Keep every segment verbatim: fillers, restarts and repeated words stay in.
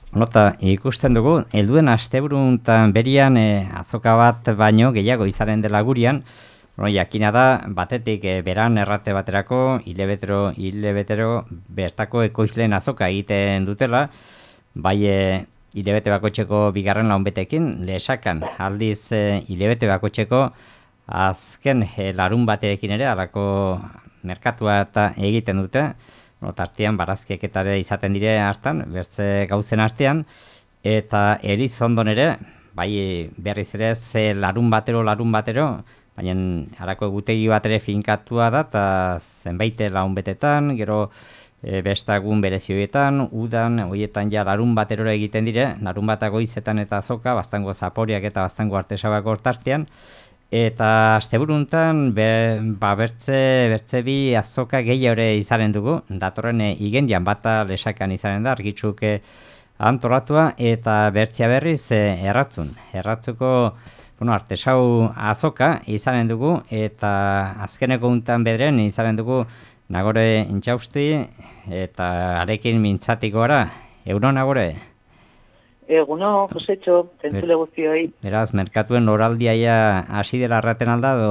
Nota, ikusten dugu, helduen asteburuntan berian e, azoka bat baino gehiago izanen dela gurian, bueno, jakina da, batetik e, beran errate baterako, hilebetero, hilebetero, bertako ekoizleen azoka egiten dutela, bai e, hilebete bakotxeko bigarren launbetekin, lesakan aldiz e, hilebete bakotxeko azken e, larun baterekin ere, alako merkatua eta egiten dute, no, tartean barazkieketare izaten dire hartan, bertze gauzen artean, eta eriz ondon ere, bai berriz ere ze larun batero, larun batero, baina harako egutegi bat ere finkatua da, eta zenbait laun betetan, gero e, bestagun berezioetan, udan, horietan ja larun baterora egiten dire, larun batako izetan eta azoka, bastango zaporiak eta bastango artesabak hortartean, eta asteburuntan be, ba, bertze, bertze bi azoka gehiago izanen dugu, datorren e, igendian bata lesakan izanen da, argitzuk e, antolatua, eta bertzea berriz e, erratzun. Erratzuko bueno, artesau azoka izanen dugu, eta azkeneko untan bedren izanen dugu Nagore intxausti, eta arekin mintzatiko gara, egunon Nagore? Eguno, Josetxo, zentzule guztioi. Beraz, merkatuen loraldia ja hasi dela erraten alda, do?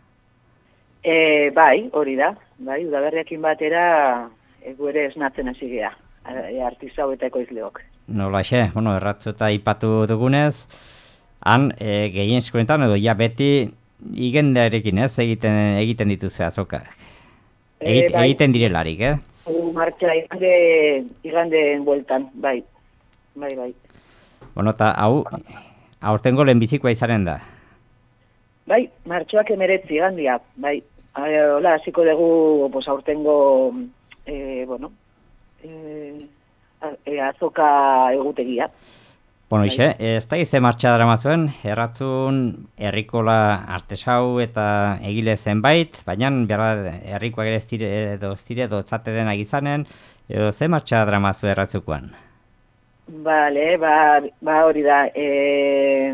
E, bai, hori da. Bai, udaberriakin batera egu ere esnatzen hasi gea, artizau eta ekoizleok. Nola xe, bueno, erratzu eta ipatu dugunez, han e, gehien eskonetan, edo ja beti igendarekin ez egiten, egiten dituzu azokak. Egit, e, bai. Egiten direlarik, eh? Martxa igande, igandeen bueltan, bai, bai, bai. Bueno, eta hau, aurtengo lehenbizikoa izaren da? Bai, martxoak emeretzi gandia, bai. Hola, hasiko dugu, pues, aurtengo, eh, bueno, eh, azoka egutegia. Bueno, ixe, ez da ize martxa dara mazuen, erratzun herrikola artesau eta egile zenbait, baina herrikoak ere ez dire, edo ez dire, edo txate denak izanen, edo ze martxa dara mazuen erratzukoan? Bale, ba, ba hori da, e,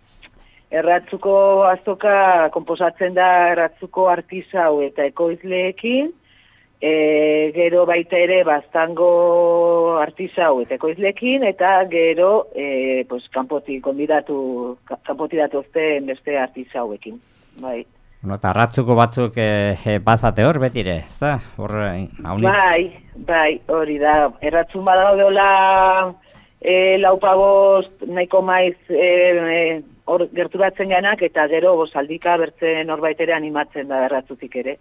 erratzuko azoka konposatzen da erratzuko artizau eta ekoizleekin, e, gero baita ere baztango artizau eta ekoizleekin, eta gero e, pues, kanpoti konbidatu, kanpoti datozten beste artizauekin, bai. Bueno, eta arratzuko batzuk e, e, bazate hor betire, ez da? Hor, haunitz... Bai, bai, hori da, erratzun badaudeola... E, laupabost nahiko maiz e, hor e, gerturatzen ganak, eta gero bosaldika bertzen norbait ere animatzen da erratzutik ere.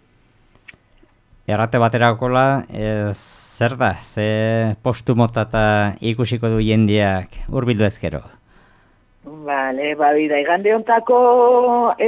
Errate baterakola, e, zer da? Ze postu mota eta ikusiko du jendiak hurbildu ezkero? Bale, babi da, igande hontako e,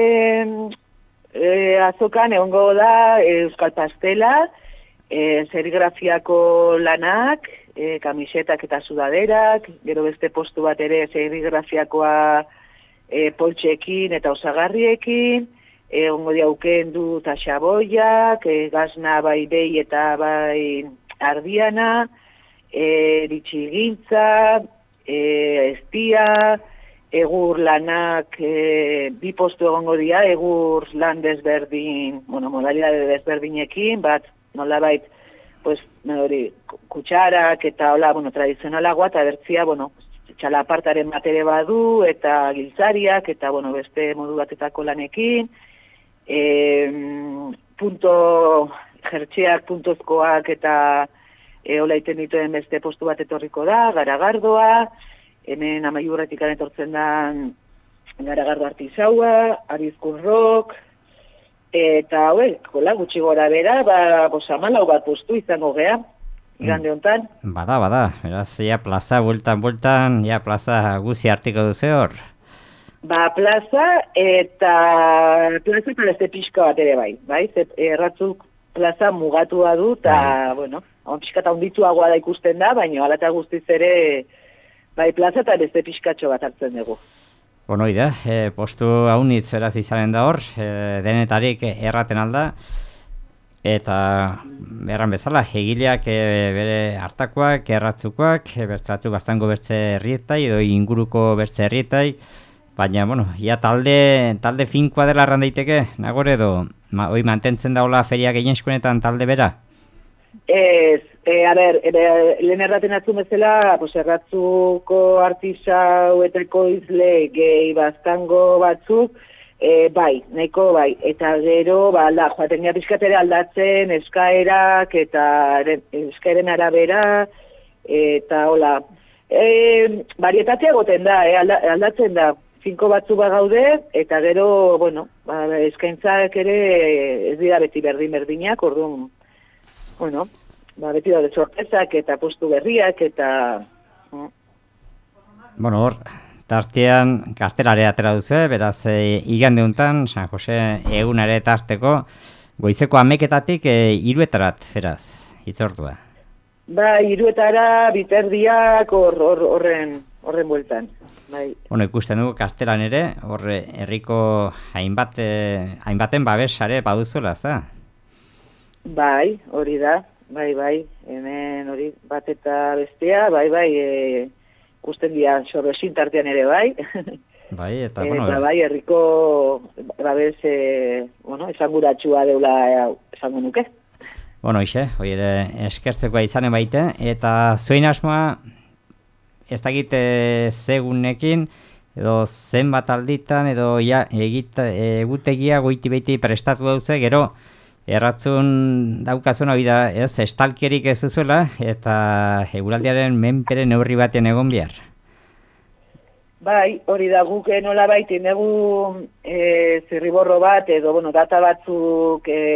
e, azokan egongo da Euskal Pastela, e, serigrafiako lanak, E, kamisetak eta sudaderak, gero beste postu bat ere serigrafiakoa e, poltsekin eta osagarriekin, e, ongo diauken du eta xaboiak, e, gazna bai behi eta bai ardiana, e, ditxigintza, e, estia, egur lanak, e, bi postu egongo dira, egur lan desberdin, bueno, modalidade desberdinekin, bat nolabait, pues, hori, kutsarak eta hola, bueno, tradizionalagoa eta bertzia, bueno, txalapartaren bat ere badu eta giltzariak eta, bueno, beste modu batetako lanekin, e, punto, jertxeak, puntozkoak eta e, hola iten dituen beste postu bat etorriko da, garagardoa, hemen amaiurretik etortzen da garagardo artizaua, arizkurrok, eta, hau, kola, gutxi gora bera, ba, bosamalau bat postu izango gea, igande hontan. Bada, bada, beraz, ja plaza, bueltan, bueltan, ja plaza guzi artiko duze hor? Ba, plaza, eta plaza eta beste pixka bat ere bai, bai, erratzuk plaza mugatua du, eta, bueno, hau pixka eta ondituagoa da ikusten da, baina alata guztiz ere, bai, plaza eta beste pixkatxo bat hartzen dugu. Bueno, ida, e, postu haunitz beraz izanen da hor, e, denetarik erraten alda, eta erran bezala, egileak e, bere hartakoak, erratzukoak, e, bertzatu bastango bertze herrietai, edo inguruko bertze herrietai, baina, bueno, ja talde, talde finkoa dela erran daiteke, Nagore, edo, ma, oi mantentzen daula feria gehienskoenetan talde bera? Ez, e, a ber, e, lehen erraten atzun bezala, pues, erratzuko artisauetako izle gehi baztango batzuk, e, bai, nahiko bai, eta gero, ba, alda, joaten gara pixkatere aldatzen, eskaerak, eta eskaeren arabera, eta hola, e, varietatea goten da, e, alda, aldatzen da, finko batzu bagaude, eta gero, bueno, ba, eskaintzak ere ez dira beti berdin-berdinak, orduan, bueno, ba, beti daude sorpresak eta postu berriak eta... Mm. Bueno, hor, tartean gaztelare atera duzu, beraz, e, igande honetan, San Jose egunare tarteko, goizeko ameketatik e, iruetarat, beraz, itzordua. Ba, iruetara, biterdiak, hor, hor, horren, horren bueltan. Bai. Bueno, ikusten dugu gaztelan ere, horre herriko hainbat, e, hainbaten babesare baduzuela, ez da? Bai, hori da, bai, bai, hemen hori bat eta bestea, bai, bai, e, ikusten dira sorresin tartean ere, bai. Bai, eta, bueno... Eta, bai, herriko, babes, e, bueno, esanguratsua deula esango nuke. Bueno, ixe, hori ere eskertzekoa izanen baite, eta zuen asmoa, ez dakit zegunekin, edo zenbat alditan, edo ja, egita, egutegia goiti beiti prestatu dauze, gero, erratzun daukazuen hori da, ez, estalkerik ez duzuela, eta eguraldiaren menpere neurri batean egon behar. Bai, hori da guk nola baiti, negu e, zirriborro bat, edo, bueno, data batzuk e,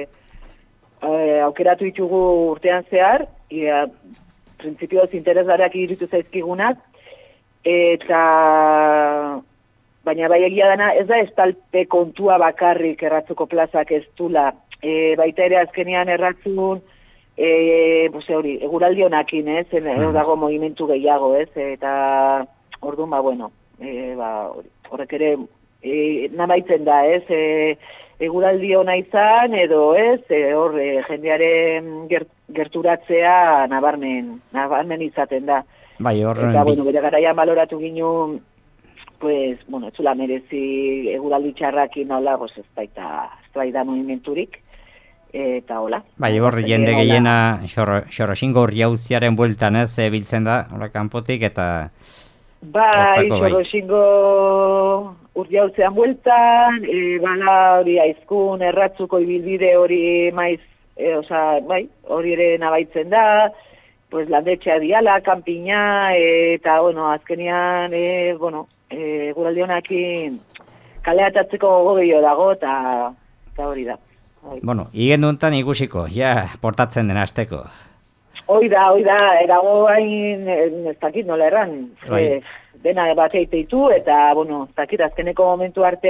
e, aukeratu ditugu urtean zehar, ia, prinsipioz interesgarriak iritu zaizkigunak, eta baina bai egia dana, ez da estalpe kontua bakarrik erratzuko plazak ez dula, e, baita ere azkenean erratzun, e, pues, hori, eguraldi honakin, ez, mm. dago movimentu gehiago, ez, eta orduan, ba, bueno, e, ba, horrek ere e, nabaitzen da, ez, e, eguraldi hona izan, edo ez, e, hor, e, jendearen gert, gerturatzea nabarmen, nabarmen izaten da. Bai, hor... Eta, bueno, bere garaian baloratu ginen, pues, bueno, ez zula merezi eguraldi txarrakin, hola, pues, ez baita, ez baita movimenturik, eta hola. Bai, hor, jende gehiena xorroxingo urriauziaren bueltan, ez, biltzen da, hola, kanpotik, eta... Bai, xorroxingo urriauzean bueltan, e, bala hori aizkun erratzuko ibilbide hori maiz, e, oza, bai, hori ere nabaitzen da, pues landetxea diala, kanpina, e, eta, bueno, azkenian, e, bueno, e, guraldi honakin kaleatatzeko gogo gehiago dago, eta hori da. Bai. Bueno, igen duntan ikusiko, ja, portatzen den azteko. Hoi da, hoi da, erago hain, ez dakit nola erran, e, dena bat eiteitu, eta, bueno, ez dakit, azkeneko momentu arte,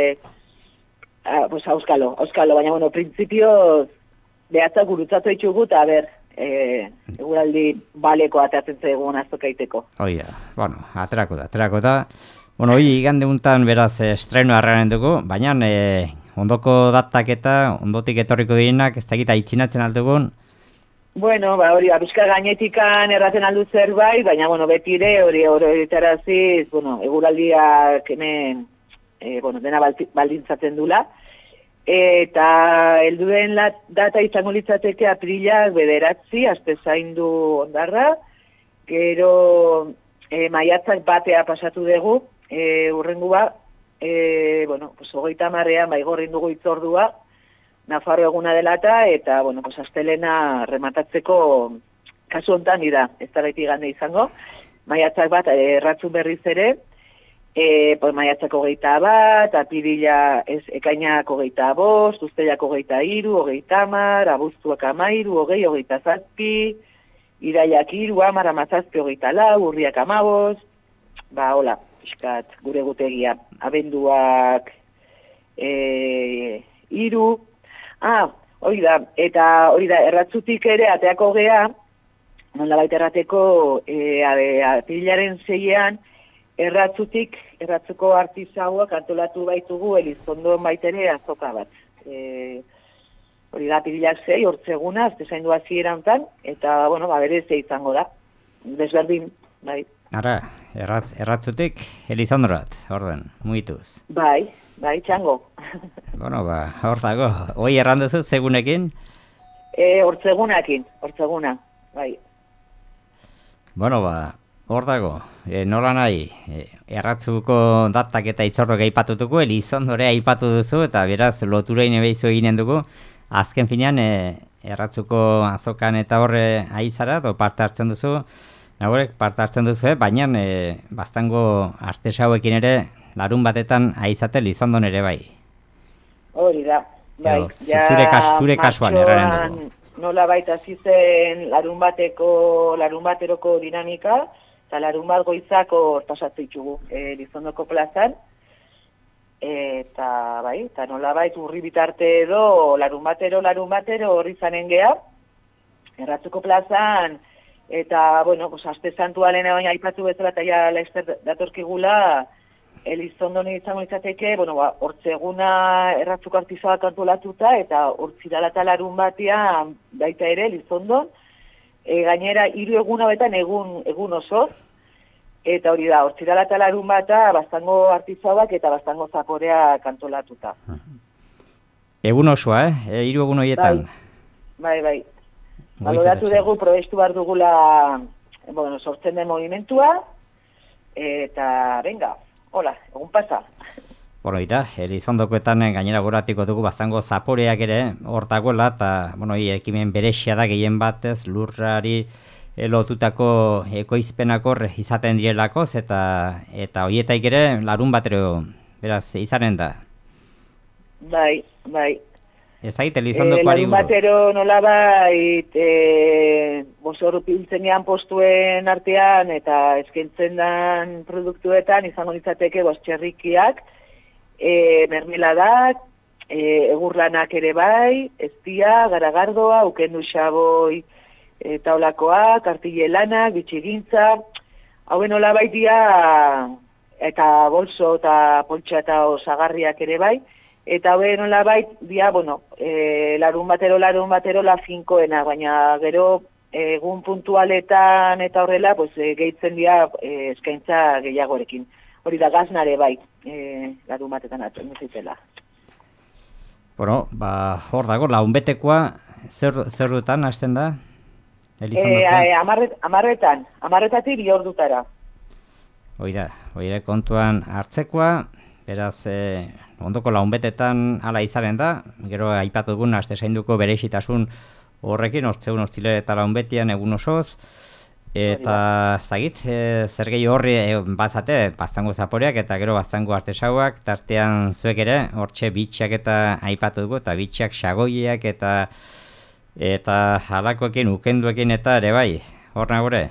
a, pues, auskalo, auskalo, baina, bueno, prinsipioz, behatzak gurutzatu ditugu, eta, ber, e, eguraldi baleko atatzen zegoen azokaiteko. Hoi da, bueno, aterako da, aterako da. Bueno, hoi, igande untan beraz estreno arraren dugu, baina e, ondoko datak eta ondotik etorriko direnak, ez dakit aitzinatzen aldugun. Bueno, ba, hori, abiska gainetikan erraten aldu zerbait, baina, bueno, betire, hori, hori, etaraziz, bueno, eguraldiak hemen, e, bueno, dena baldintzatzen dula, eta helduen data izango litzateke aprilak bederatzi, aste zaindu ondarra, gero e, maiatzak batea pasatu dugu, e, urrengu ba, e, bueno, pues, hogeita marrean, baigorrin dugu itzordua, Nafarro eguna delata, eta, bueno, pues, astelena rematatzeko kasu hontan da, ez da beti gande izango, maiatzak bat erratzun berriz ere, e, pues, maiatzak hogeita bat, apirila ez, ekainak hogeita bost, usteiak hogeita iru, hogeita amar, abuztuak amairu, hogei, hogeita zazpi, iraiak iru, amar, amazazpi, hogeita lau, urriak amabost, ba, hola, piskat, gure gutegia, abenduak e, iru, ah, hori da, eta hori da, erratzutik ere ateako gea, nola baita errateko, e, apilaren zeiean, erratzutik, erratzuko artizauak antolatu baitugu Elizondon baitere azoka bat. E, hori da, apilak zei, hortzeguna, azte zaindu hasiera hontan, eta, bueno, ba, bere ze izango da, desberdin, bai. Ara, erratz, erratzutik Elizondorat, orden, mugituz. Bai, bai, txango. Bueno, ba, hor dago, hoi erranduzu, segunekin? E, hortzegunakin, hortzeguna, bai. Bueno, ba, hor dago, e, nola nahi, e, erratzuko datak eta itzordok aipatutuko, Elizondore aipatu duzu, eta beraz loturein ebeizu eginen dugu, azken finean, e, erratzuko azokan eta horre aizara, do parte hartzen duzu, nagorek parte hartzen duzu, eh? Baina e, bastango artesauekin ere, larun batetan aizate Elizondon ere bai. Hori da, bai. Edo, zure, kas, zure kasuan erraren dugu. Nola baita zizen larun bateko, larun bateroko dinamika, eta larun bat goizako hortasatzeitugu e, Elizondoko plazan, eta bai, eta nola bait urri bitarte edo larun batero, larun batero horri zanen geha, erratzuko plazan, eta, bueno, pues, aste santualen baina aipatu bezala eta ja laizter datorkigula, Elizondon izango izateke, bueno, ba, hortzeguna erratzuko artizoak antolatuta, eta hortzirala eta larun batean baita ere Elizondon, e, gainera hiru egun hauetan egun, egun oso, eta hori da, hortzirala eta larun bata bastango artizoak eta bastango zaporeak antolatuta. Egun osoa, eh? Hiru egun horietan. Bai, bai, bai. Baloratu dugu, probestu behar dugula, bueno, sortzen den movimentua, eta, venga, hola, egun pasa. Bueno, eta, Elizondokoetan gainera goratiko dugu bastango zaporeak ere hor dagoela, eta, bueno, ekimen berexia da gehien batez, lurrari lotutako ekoizpenak hor izaten direlakoz, eta eta hoietaik ere larun batero, beraz, izanen da. Bai, bai. Ez da, Elizondokoari buruz. Larun batero nola bait, e, bosor piltzenean postuen artean, eta eskentzen dan produktuetan, izango nitzateke bostxerrikiak, e, mermeladak, e, egurlanak ere bai, eztia, garagardoa, ukendu xaboi, e, taulakoak, artile lanak, bitxigintza, hauen nola baitia, eta bolso eta poltsa eta osagarriak ere bai, eta hauen nola bait, dia, bueno, e, larun batero, larun batero la finkoena, baina gero egun puntualetan eta horrela, pues, e, gehitzen dira e, eskaintza gehiagorekin. Hori da, gaznare bai, e, larun batetan atzen duzitela. Bueno, ba, hor dago, launbetekoa, zer, zer dutan hasten da? Elizondokoa? E, amarret, amarretan, amarretatik bi ordutara. Oida, oire kontuan hartzekoa, beraz, e, ondoko launbetetan ala izaren da, gero aipatu dugun aste zainduko berexitasun horrekin, ortzegun ostilere eta launbetian egun osoz, eta zagit, e, zer gehi horri e, bazate, bastango zaporeak eta gero bastango artesauak, tartean zuek ere, hortxe bitxak eta aipatu dugu, eta bitxak xagoiak eta eta halakoekin, ukenduekin eta ere bai, hor nagore?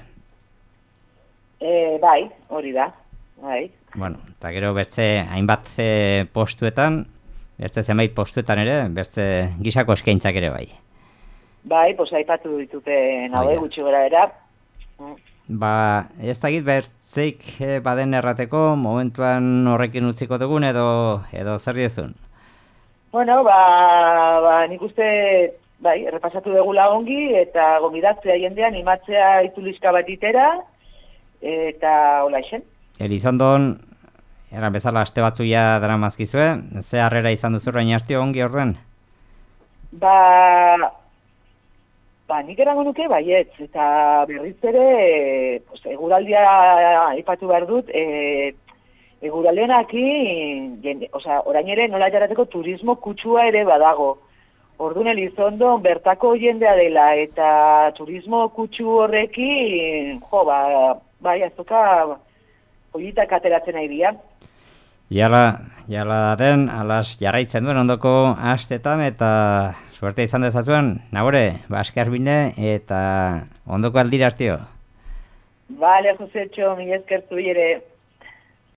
E, bai, hori da, bai. Bueno, eta gero beste hainbat e, postuetan, beste zenbait postuetan ere, beste gisako eskaintzak ere bai. Bai, pues aipatu ditute nabe gutxi gara era. Ba, ez dakit bertzeik e, baden errateko, momentuan horrekin utziko dugun edo edo zer diezun? Bueno, ba, ba nik uste, bai, errepasatu dugula ongi, eta gomidatzea jendean, imatzea itulizka bat itera, eta hola isen. Elizondon, eran bezala aste batzu ja dara mazkizue, ze harrera izan duzu rain arte ongi horren? Ba, ba nik erango nuke baietz, eta berriz ere, pues, eguraldia aipatu behar dut, e, eguraldenak osea, orain ere nola jarateko turismo kutsua ere badago. Orduan Elizondon bertako jendea dela, eta turismo kutsu horrekin, jo, ba, bai, azoka, Oitak ateratzen nahi dira. Jala, jala den, alas jarraitzen duen ondoko astetan, eta suerte izan dezazuen, nagore, baske bine eta ondoko aldira hartio. Bale, Josetxo, mi eskertu ere.